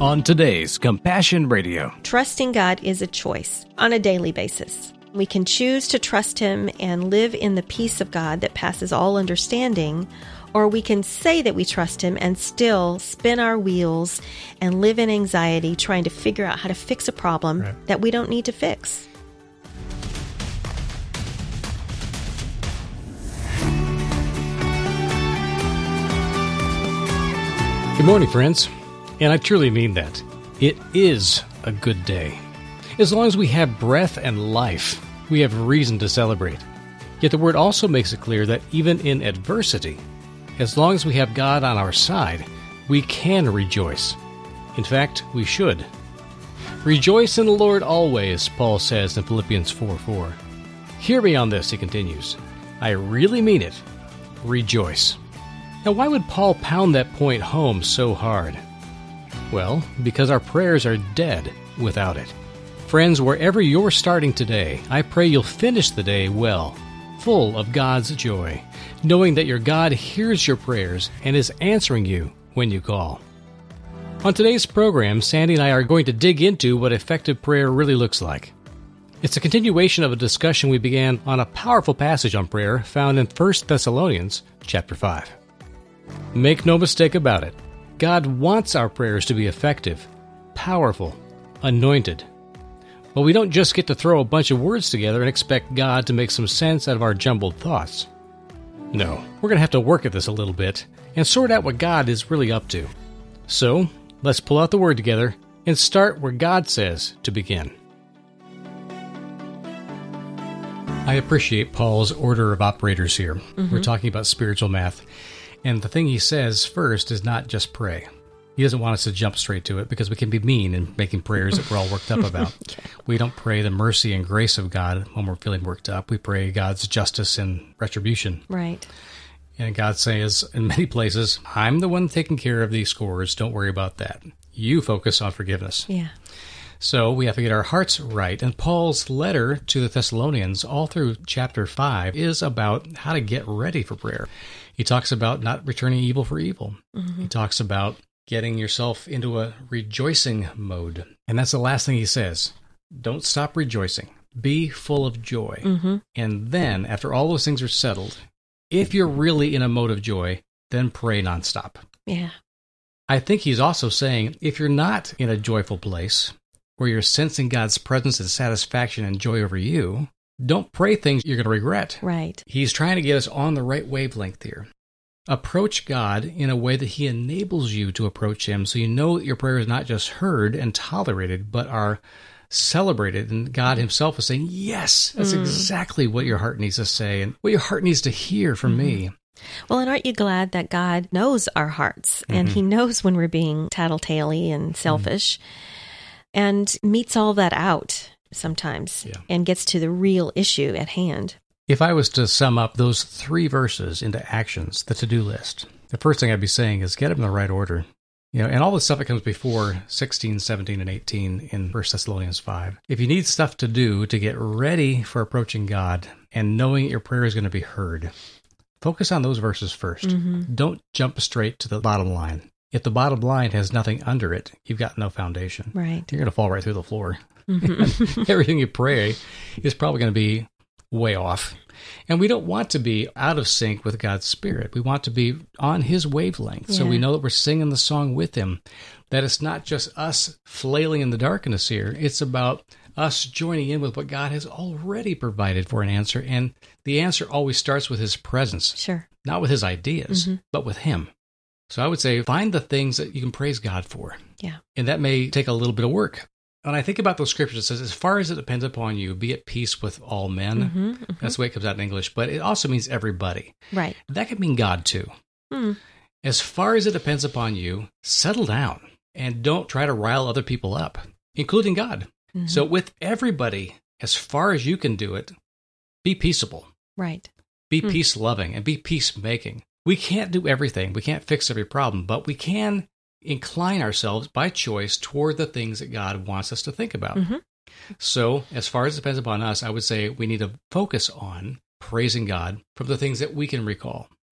On today's Compassion Radio. Trusting God is a choice on a daily basis. We can choose to trust Him and live in the peace of God that passes all understanding, or we can say that we trust Him and still spin our wheels and live in anxiety trying to figure out how to fix a problem that we don't need to fix. Good morning, friends. And I truly mean that. It is a good day. As long as we have breath and life, we have reason to celebrate. Yet the Word also makes it clear that even in adversity, as long as we have God on our side, we can rejoice. In fact, we should. Rejoice in the Lord always, Paul says in Philippians 4:4. Hear me on this, he continues. I really mean it. Rejoice. Now, why would Paul pound that point home so hard? Well, because our prayers are dead without it. Friends, wherever you're starting today, I pray you'll finish the day well, full of God's joy, knowing that your God hears your prayers and is answering you when you call. On today's program, Sandy and I are going to dig into what effective prayer really looks like. It's a continuation of a discussion we began on a powerful passage on prayer found in 1 Thessalonians chapter 5. Make no mistake about it. God wants our prayers to be effective, powerful, anointed. But we don't just get to throw a bunch of words together and expect God to make some sense out of our jumbled thoughts. No, we're going to have to work at this a little bit and sort out what God is really up to. So, let's pull out the Word together and start where God says to begin. I appreciate Paul's order of operators here. We're talking about spiritual math. And the thing he says first is not just pray. He doesn't want us to jump straight to it because we can be mean in making prayers that we're all worked up about. We don't pray the mercy and grace of God when we're feeling worked up. We pray God's justice and retribution. Right. And God says in many places, I'm the one taking care of these scores. Don't worry about that. You focus on forgiveness. Yeah. So we have to get our hearts right. And Paul's letter to the Thessalonians, all through chapter 5, is about how to get ready for prayer. He talks about not returning evil for evil. He talks about getting yourself into a rejoicing mode. And that's the last thing he says. Don't stop rejoicing. Be full of joy. And then, after all those things are settled, if you're really in a mode of joy, then pray nonstop. Yeah. I think he's also saying, if you're not in a joyful place, where you're sensing God's presence and satisfaction and joy over you, don't pray things you're going to regret. Right. He's trying to get us on the right wavelength here. Approach God in a way that He enables you to approach Him so you know that your prayer is not just heard and tolerated, but are celebrated. And God Himself is saying, yes, that's exactly what your heart needs to say and what your heart needs to hear from me. Well, and aren't you glad that God knows our hearts and He knows when we're being tattletale-y and selfish and meets all that out sometimes and gets to the real issue at hand. If I was to sum up those 3 verses into actions, the to-do list, the first thing I'd be saying is get them in the right order. And all the stuff that comes before 16, 17, and 18 in 1 Thessalonians 5. If you need stuff to do to get ready for approaching God and knowing your prayer is going to be heard, focus on those verses first. Don't jump straight to the bottom line. If the bottom line has nothing under it, you've got no foundation. Right. You're going to fall right through the floor. Everything you pray is probably going to be way off. And we don't want to be out of sync with God's Spirit. We want to be on His wavelength. So we know that we're singing the song with Him, that it's not just us flailing in the darkness here. It's about us joining in with what God has already provided for an answer. And the answer always starts with His presence. Sure. Not with His ideas, but with Him. So I would say find the things that you can praise God for. Yeah. And that may take a little bit of work. When I think about those scriptures, it says, as far as it depends upon you, be at peace with all men. That's the way it comes out in English, but it also means everybody. Right. That could mean God too. As far as it depends upon you, settle down and don't try to rile other people up, including God. So with everybody, as far as you can do it, be peaceable. Right. Be peace-loving and be peacemaking. We can't do everything. We can't fix every problem, but we can incline ourselves by choice toward the things that God wants us to think about. So, as far as it depends upon us, I would say we need to focus on praising God from the things that we can recall.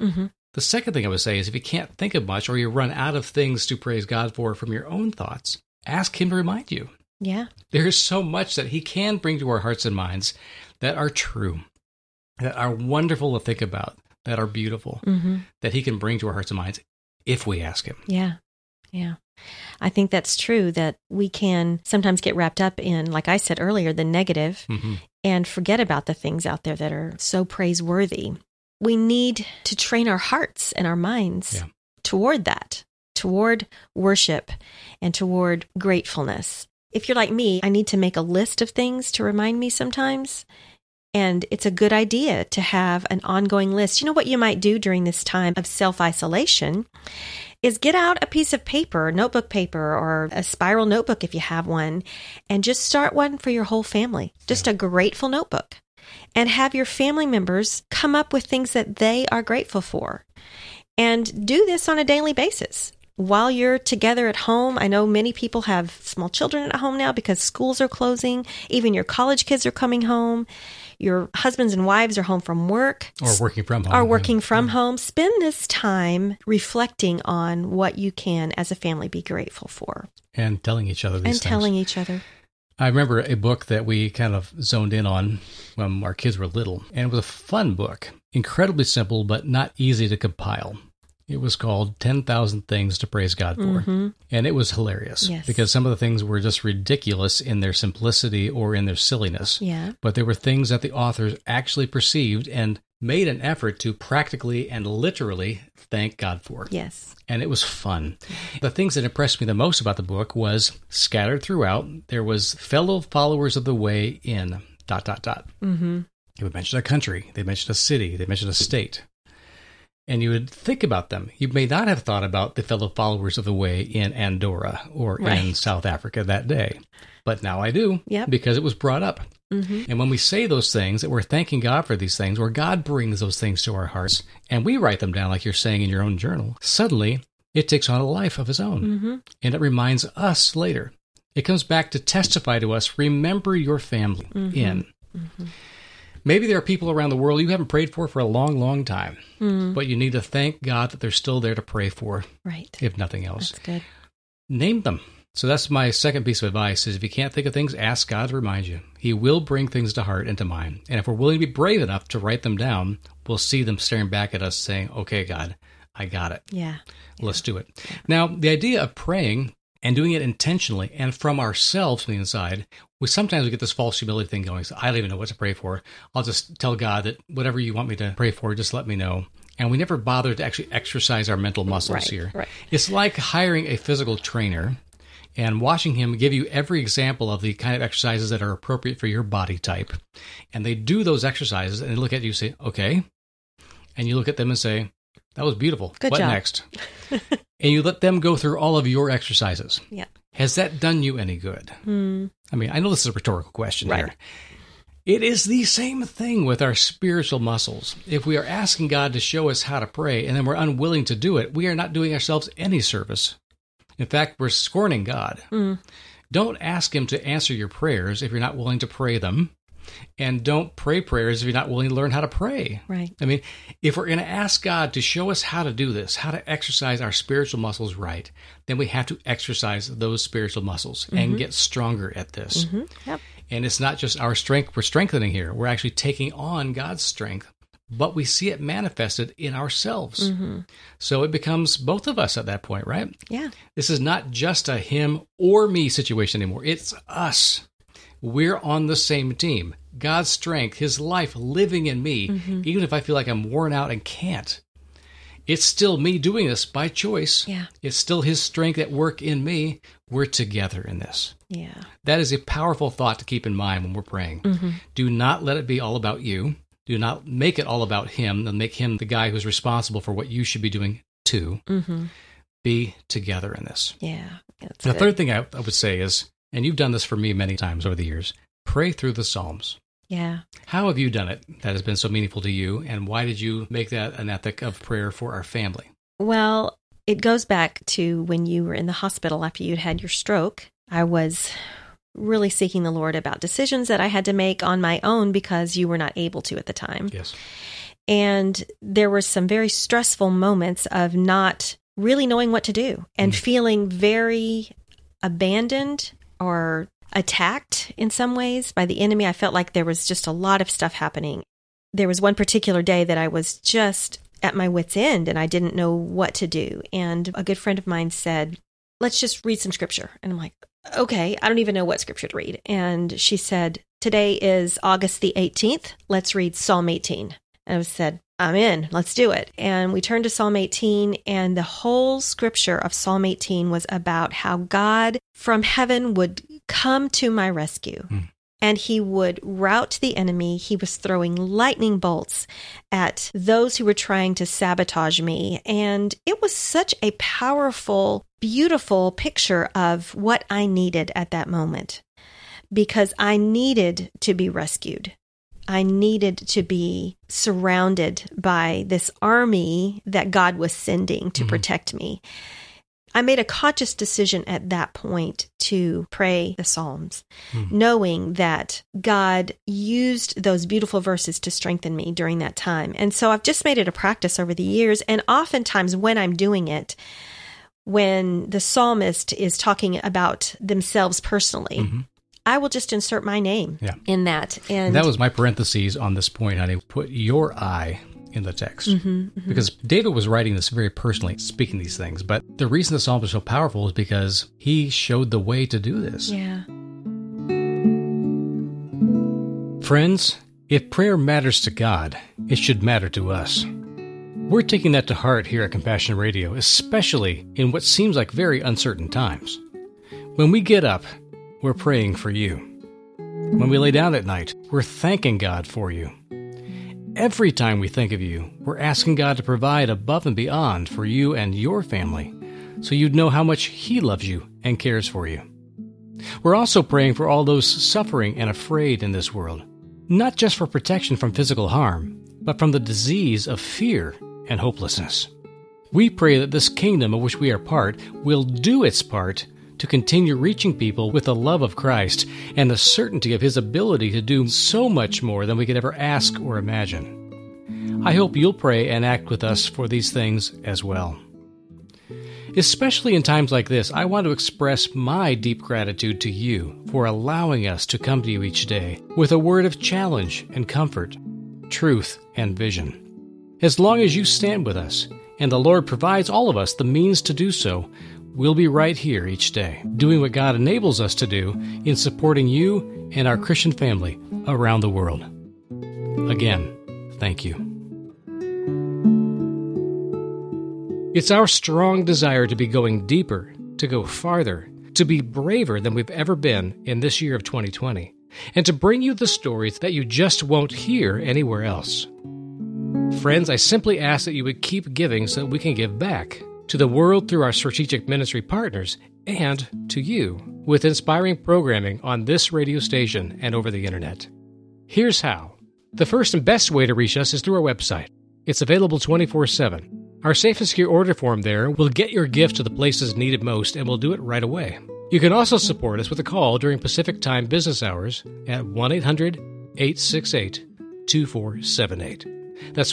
The second thing I would say is if you can't think of much or you run out of things to praise God for from your own thoughts, ask Him to remind you. Yeah. There is so much that He can bring to our hearts and minds that are true, that are wonderful to think about, that are beautiful, that He can bring to our hearts and minds if we ask Him. Yeah. Yeah. I think that's true, that we can sometimes get wrapped up in, like I said earlier, the negative and forget about the things out there that are so praiseworthy. We need to train our hearts and our minds toward that, toward worship and toward gratefulness. If you're like me, I need to make a list of things to remind me sometimes. And it's a good idea to have an ongoing list. You know what you might do during this time of self-isolation is get out a piece of paper, notebook paper, or a spiral notebook if you have one, and just start one for your whole family. Just a grateful notebook. And have your family members come up with things that they are grateful for. And do this on a daily basis. While you're together at home, I know many people have small children at home now because schools are closing. Even your college kids are coming home. Your husbands and wives are home from work. Or working from home. Spend this time reflecting on what you can, as a family, be grateful for. And telling each other these things. I remember a book that we kind of zoned in on when our kids were little. And it was a fun book. Incredibly simple, but not easy to compile. It was called 10,000 Things to Praise God For. And it was hilarious because some of the things were just ridiculous in their simplicity or in their silliness. Yeah. But there were things that the authors actually perceived and made an effort to practically and literally thank God for. Yes. And it was fun. The things that impressed me the most about the book was scattered throughout, there was fellow followers of the way in ... They would mention a country, they mentioned a city, they mentioned a state. And you would think about them. You may not have thought about the fellow followers of the way in Andorra or in South Africa that day. But now I do, because it was brought up. And when we say those things, that we're thanking God for these things, or God brings those things to our hearts, and we write them down like you're saying in your own journal, suddenly it takes on a life of its own. And it reminds us later. It comes back to testify to us, remember your family in. Maybe there are people around the world you haven't prayed for a long, long time, but you need to thank God that they're still there to pray for, if nothing else. That's good. Name them. So that's my second piece of advice is if you can't think of things, ask God to remind you. He will bring things to heart and to mind. And if we're willing to be brave enough to write them down, we'll see them staring back at us saying, okay, God, I got it. Let's do it. Now, the idea of praying and doing it intentionally and from ourselves from the inside, sometimes we get this false humility thing going. So I don't even know what to pray for. I'll just tell God that whatever you want me to pray for, just let me know. And we never bother to actually exercise our mental muscles here. It's like hiring a physical trainer and watching him give you every example of the kind of exercises that are appropriate for your body type. And they do those exercises and they look at you and say, okay. And you look at them and say, that was beautiful. Good what job. Next? And you let them go through all of your exercises. Yeah. Has that done you any good? I mean, I know this is a rhetorical question here. It is the same thing with our spiritual muscles. If we are asking God to show us how to pray and then we're unwilling to do it, we are not doing ourselves any service. In fact, we're scorning God. Don't ask Him to answer your prayers if you're not willing to pray them. And don't pray prayers if you're not willing to learn how to pray. I mean, if we're going to ask God to show us how to do this, how to exercise our spiritual muscles right, then we have to exercise those spiritual muscles and get stronger at this. And it's not just our strength we're strengthening here. We're actually taking on God's strength, but we see it manifested in ourselves. So it becomes both of us at that point, right? This is not just a him or me situation anymore. It's us. We're on the same team. God's strength, His life living in me, even if I feel like I'm worn out and can't. It's still me doing this by choice. It's still His strength at work in me. We're together in this. That is a powerful thought to keep in mind when we're praying. Do not let it be all about you. Do not make it all about Him and make Him the guy who's responsible for what you should be doing too. Be together in this. The third thing I would say is, and you've done this for me many times over the years, pray through the Psalms. How have you done it that has been so meaningful to you, and why did you make that an ethic of prayer for our family? Well, it goes back to when you were in the hospital after you'd had your stroke. I was really seeking the Lord about decisions that I had to make on my own because you were not able to at the time. And there were some very stressful moments of not really knowing what to do and feeling very abandoned or attacked in some ways by the enemy. I felt like there was just a lot of stuff happening. There was one particular day that I was just at my wit's end and I didn't know what to do. And a good friend of mine said, let's just read some scripture. And I'm like, okay, I don't even know what scripture to read. And she said, today is August the 18th. Let's read Psalm 18. And I said, I'm in, let's do it. And we turned to Psalm 18, and the whole scripture of Psalm 18 was about how God from heaven would come to my rescue. And he would rout the enemy. He was throwing lightning bolts at those who were trying to sabotage me. And it was such a powerful, beautiful picture of what I needed at that moment, because I needed to be rescued. I needed to be surrounded by this army that God was sending to protect me. I made a conscious decision at that point to pray the Psalms, knowing that God used those beautiful verses to strengthen me during that time. And so I've just made it a practice over the years. And oftentimes when I'm doing it, when the psalmist is talking about themselves personally, I will just insert my name in that. And that was my parentheses on this point, honey. Put your I in the text. Because David was writing this very personally, speaking these things. But the reason the psalm is so powerful is because he showed the way to do this. Yeah. Friends, if prayer matters to God, it should matter to us. We're taking that to heart here at Compassion Radio, especially in what seems like very uncertain times. When we get up, we're praying for you. When we lay down at night, we're thanking God for you. Every time we think of you, we're asking God to provide above and beyond for you and your family, so you'd know how much He loves you and cares for you. We're also praying for all those suffering and afraid in this world, not just for protection from physical harm, but from the disease of fear and hopelessness. We pray that this kingdom of which we are part will do its part to continue reaching people with the love of Christ and the certainty of His ability to do so much more than we could ever ask or imagine. I hope you'll pray and act with us for these things as well. Especially in times like this, I want to express my deep gratitude to you for allowing us to come to you each day with a word of challenge and comfort, truth and vision. As long as you stand with us, and the Lord provides all of us the means to do so, we'll be right here each day, doing what God enables us to do in supporting you and our Christian family around the world. Again, thank you. It's our strong desire to be going deeper, to go farther, to be braver than we've ever been in this year of 2020, and to bring you the stories that you just won't hear anywhere else. Friends, I simply ask that you would keep giving so that we can give back to the world through our strategic ministry partners and to you with inspiring programming on this radio station and over the internet. Here's how. The first and best way to reach us is through our website. It's available 24/7. Our safe and secure order form there will get your gift to the places needed most, and we'll do it right away. You can also support us with a call during Pacific Time business hours at 1-800-868-2478. That's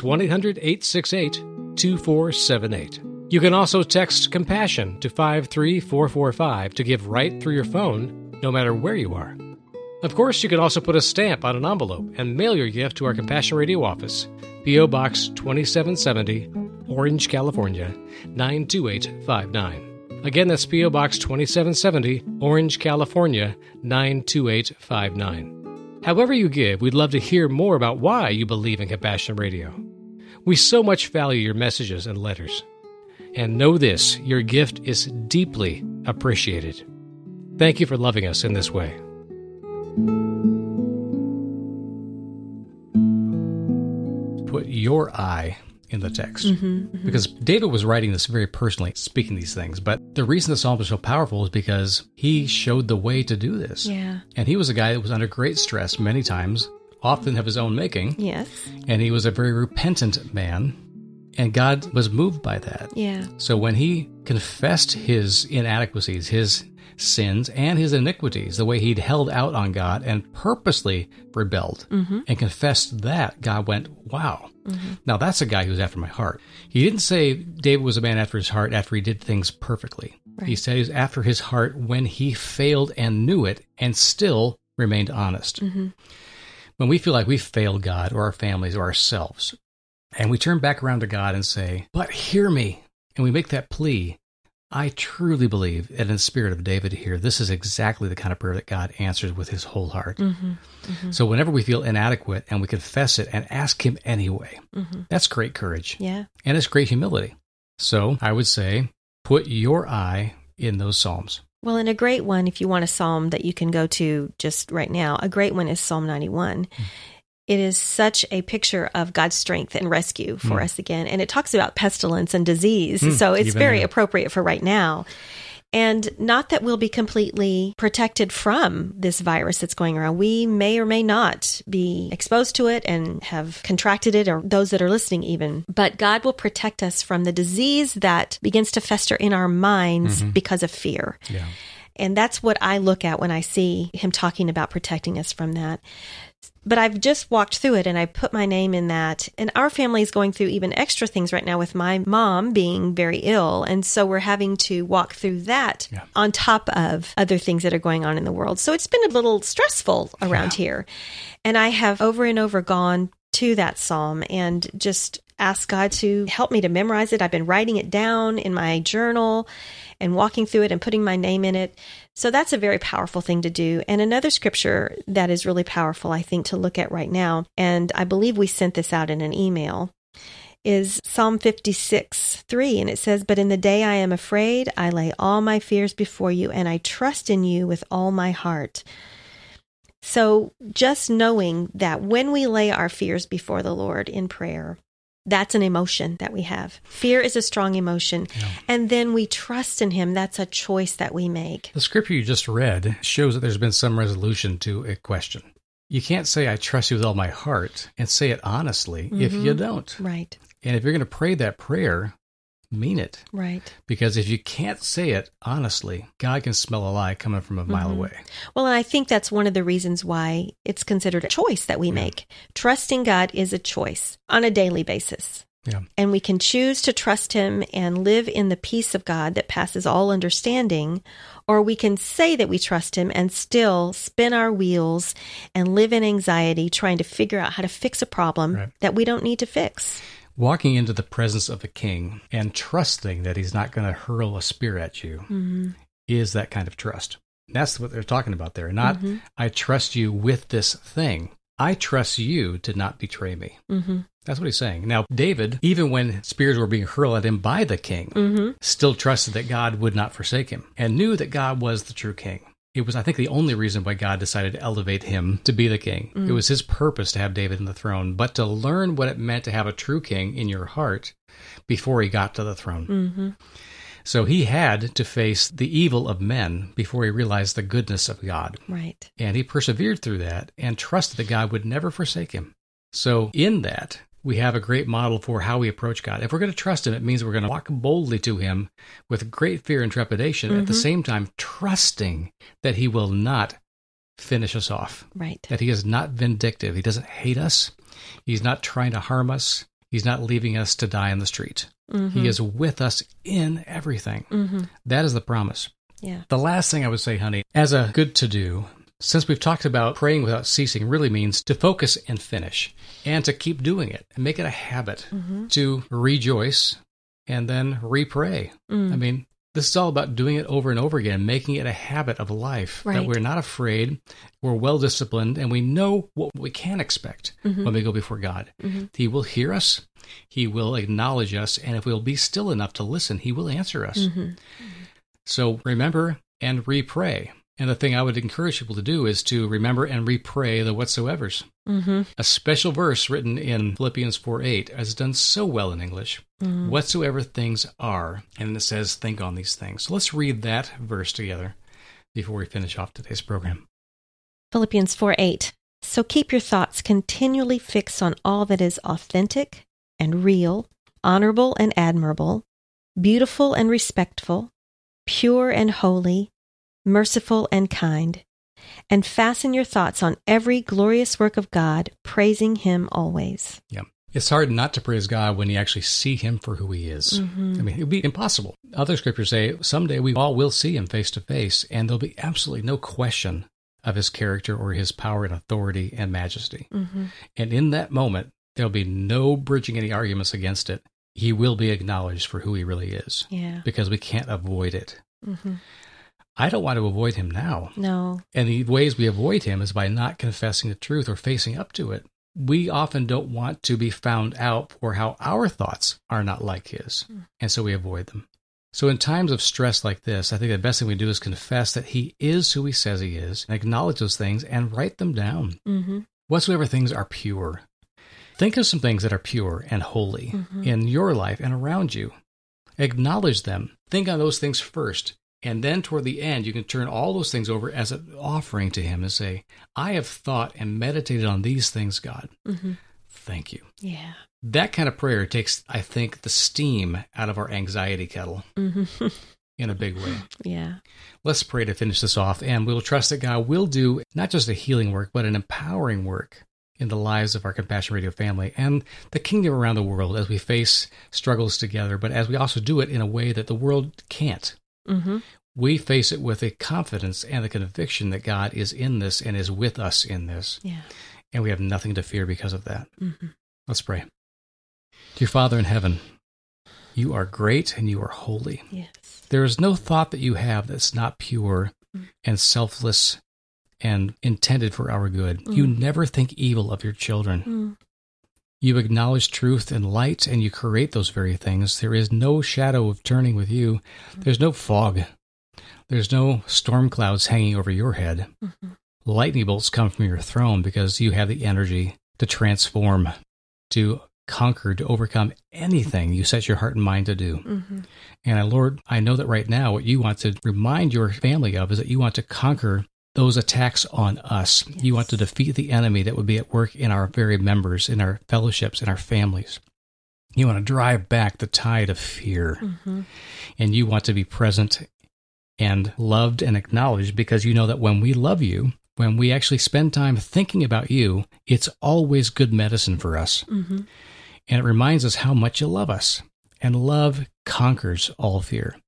1-800-868-2478. You can also text Compassion to 53445 to give right through your phone, no matter where you are. Of course, you can also put a stamp on an envelope and mail your gift to our Compassion Radio office, P.O. Box 2770, Orange, California, 92859. Again, that's P.O. Box 2770, Orange, California, 92859. However you give, we'd love to hear more about why you believe in Compassion Radio. We so much value your messages and letters. And know this, your gift is deeply appreciated. Thank you for loving us in this way. Put your I in the text. Because David was writing this very personally, speaking these things. But the reason the psalm is so powerful is because he showed the way to do this. Yeah. And he was a guy that was under great stress many times, often of his own making. Yes. And he was a very repentant man. And God was moved by that. Yeah. So when he confessed his inadequacies, his sins, and his iniquities, the way he'd held out on God and purposely rebelled and confessed that, God went, wow. Now that's a guy who's after my heart. He didn't say David was a man after his heart after he did things perfectly. Right. He said he was after his heart when he failed and knew it and still remained honest. When we feel like we've failed God or our families or ourselves, and we turn back around to God and say, but hear me, and we make that plea, I truly believe that in the spirit of David here, this is exactly the kind of prayer that God answers with his whole heart. So whenever we feel inadequate and we confess it and ask him anyway, that's great courage. Yeah. And it's great humility. So I would say, put your eye in those Psalms. Well, and a great one, if you want a psalm that you can go to just right now, a great one is Psalm 91. It is such a picture of God's strength and rescue for us again. And it talks about pestilence and disease. So it's very appropriate for right now. And not that we'll be completely protected from this virus that's going around. We may or may not be exposed to it and have contracted it, or those that are listening even. But God will protect us from the disease that begins to fester in our minds because of fear. Yeah. And that's what I look at when I see him talking about protecting us from that. But I've just walked through it and I put my name in that. And our family is going through even extra things right now with my mom being very ill. And so we're having to walk through that on top of other things that are going on in the world. So it's been a little stressful around here. And I have over and over gone to that psalm and just asked God to help me to memorize it. I've been writing it down in my journal and walking through it and putting my name in it. So that's a very powerful thing to do. And another scripture that is really powerful, I think, to look at right now, and I believe we sent this out in an email, is Psalm 56:3. And it says, but in the day I am afraid, I lay all my fears before you, and I trust in you with all my heart. So just knowing that when we lay our fears before the Lord in prayer, that's an emotion that we have. Fear is a strong emotion. Yeah. And then we trust in him. That's a choice that we make. The scripture you just read shows that there's been some resolution to a question. You can't say, I trust you with all my heart, and say it honestly if you don't. Right. And if you're going to pray that prayer, mean it. Right. Because if you can't say it honestly, God can smell a lie coming from a mile away. Well, and I think that's one of the reasons why it's considered a choice that we make. Trusting God is a choice on a daily basis. Yeah. And we can choose to trust him and live in the peace of God that passes all understanding, or we can say that we trust him and still spin our wheels and live in anxiety trying to figure out how to fix a problem that we don't need to fix. Walking into the presence of a king and trusting that he's not going to hurl a spear at you is that kind of trust. That's what they're talking about there. Not, I trust you with this thing. I trust you to not betray me. That's what he's saying. Now, David, even when spears were being hurled at him by the king, still trusted that God would not forsake him and knew that God was the true king. It was, I think, the only reason why God decided to elevate him to be the king. It was his purpose to have David in the throne, but to learn what it meant to have a true king in your heart before he got to the throne. So he had to face the evil of men before he realized the goodness of God. Right. And he persevered through that and trusted that God would never forsake him. So in that, we have a great model for how we approach God. If we're going to trust him, it means we're going to walk boldly to him with great fear and trepidation, at the same time trusting that he will not finish us off. Right. That he is not vindictive. He doesn't hate us. He's not trying to harm us. He's not leaving us to die on the street. He is with us in everything. That is the promise. Yeah. The last thing I would say, honey, as a good to-do, since we've talked about praying without ceasing, really means to focus and finish, and to keep doing it, and make it a habit, to rejoice and then re-pray. I mean, this is all about doing it over and over again, making it a habit of life, that we're not afraid, we're well-disciplined, and we know what we can expect when we go before God. He will hear us, he will acknowledge us, and if we'll be still enough to listen, he will answer us. So remember and re-pray. And the thing I would encourage people to do is to remember and re-pray the whatsoevers. A special verse written in Philippians 4:8 has done so well in English. Whatsoever things are, and it says, think on these things. So let's read that verse together before we finish off today's program. Philippians 4:8. So keep your thoughts continually fixed on all that is authentic and real, honorable and admirable, beautiful and respectful, pure and holy, merciful and kind, and fasten your thoughts on every glorious work of God, praising Him always. Yeah. It's hard not to praise God when you actually see Him for who He is. Mm-hmm. I mean, it would be impossible. Other scriptures say someday we all will see Him face to face, and there'll be absolutely no question of His character or His power and authority and majesty. Mm-hmm. And in that moment, there'll be no bridging any arguments against it. He will be acknowledged for who He really is. Yeah. Because we can't avoid it. Mm-hmm. I don't want to avoid Him now. No. And the ways we avoid Him is by not confessing the truth or facing up to it. We often don't want to be found out for how our thoughts are not like His, and so we avoid them. So in times of stress like this, I think the best thing we do is confess that He is who He says He is, and acknowledge those things and write them down. Mm-hmm. Whatsoever things are pure. Think of some things that are pure and holy in your life and around you. Acknowledge them. Think on those things first. And then toward the end, you can turn all those things over as an offering to Him and say, I have thought and meditated on these things, God. Mm-hmm. Thank you. Yeah. That kind of prayer takes, I think, the steam out of our anxiety kettle in a big way. Yeah. Let's pray to finish this off, and we'll trust that God will do not just a healing work, but an empowering work in the lives of our Compassion Radio family and the kingdom around the world as we face struggles together, but as we also do it in a way that the world can't. Mm-hmm. We face it with a confidence and the conviction that God is in this and is with us in this. Yeah. And we have nothing to fear because of that. Mm-hmm. Let's pray. Dear Father in heaven, You are great and You are holy. Yes. There is no thought that You have that's not pure and selfless and intended for our good. You never think evil of Your children. You acknowledge truth and light, and You create those very things. There is no shadow of turning with You. There's no fog. There's no storm clouds hanging over Your head. Lightning bolts come from Your throne because You have the energy to transform, to conquer, to overcome anything You set Your heart and mind to do. And Lord, I know that right now what You want to remind Your family of is that You want to conquer those attacks on us. Yes. You want to defeat the enemy that would be at work in our very members, in our fellowships, in our families. You want to drive back the tide of fear. And You want to be present and loved and acknowledged because You know that when we love You, when we actually spend time thinking about You, it's always good medicine for us. And it reminds us how much You love us. And love conquers all fear.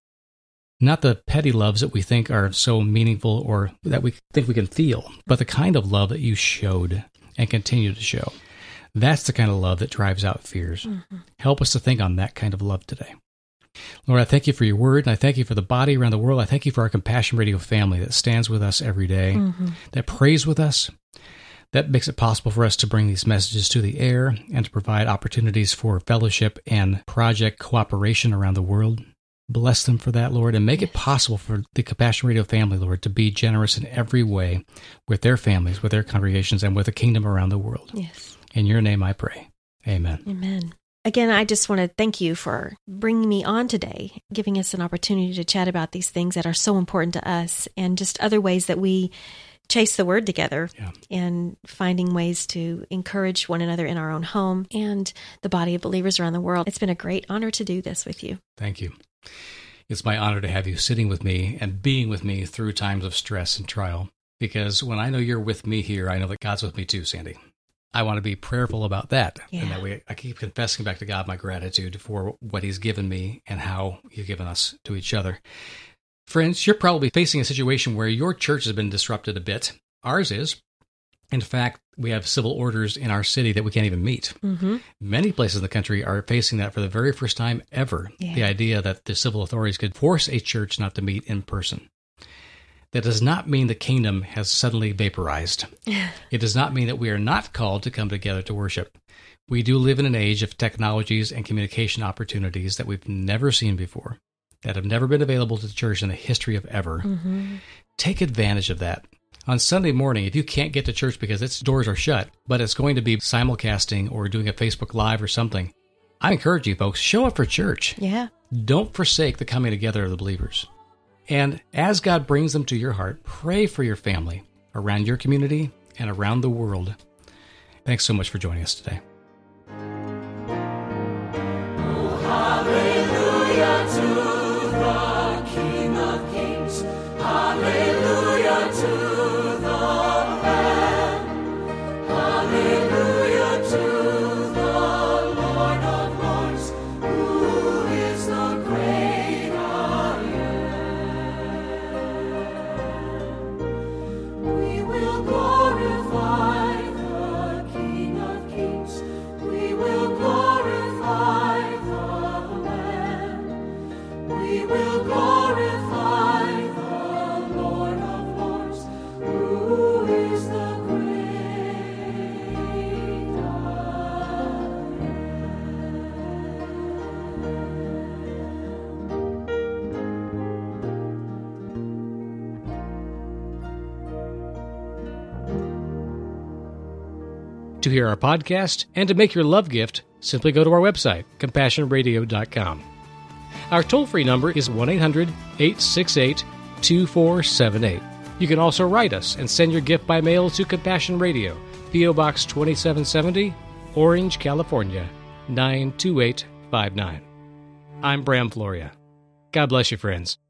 Not the petty loves that we think are so meaningful or that we think we can feel, but the kind of love that You showed and continue to show. That's the kind of love that drives out fears. Help us to think on that kind of love today. Lord, I thank You for Your word, and I thank You for the body around the world. I thank You for our Compassion Radio family that stands with us every day, that prays with us, that makes it possible for us to bring these messages to the air and to provide opportunities for fellowship and project cooperation around the world. Bless them for that, Lord, and make it possible for the Compassion Radio family, Lord, to be generous in every way with their families, with their congregations, and with the kingdom around the world. Yes. In Your name I pray. Amen. Amen. Again, I just want to thank You for bringing me on today, giving us an opportunity to chat about these things that are so important to us and just other ways that we chase the word together and finding ways to encourage one another in our own home and the body of believers around the world. It's been a great honor to do this with you. Thank you. It's my honor to have you sitting with me and being with me through times of stress and trial, because when I know You're with me here, I know that God's with me too, Sandy. I want to be prayerful about that. Yeah. And that way I keep confessing back to God my gratitude for what He's given me and how He's given us to each other. Friends, you're probably facing a situation where your church has been disrupted a bit. Ours is. In fact, we have civil orders in our city that we can't even meet. Many places in the country are facing that for the very first time ever. Yeah. The idea that the civil authorities could force a church not to meet in person. That does not mean the kingdom has suddenly vaporized. It does not mean that we are not called to come together to worship. We do live in an age of technologies and communication opportunities that we've never seen before, that have never been available to the church in the history of ever. Take advantage of that. On Sunday morning, if you can't get to church because its doors are shut, but it's going to be simulcasting or doing a Facebook Live or something, I encourage you folks, show up for church. Yeah. Don't forsake the coming together of the believers. And as God brings them to your heart, pray for your family around your community and around the world. Thanks so much for joining us today. to hear our podcast and to make your love gift, simply go to our website, CompassionRadio.com. Our toll-free number is 1-800-868-2478. You can also write us and send your gift by mail to Compassion Radio, P.O. Box 2770, Orange, California, 92859. I'm Bram Floria. God bless you, friends.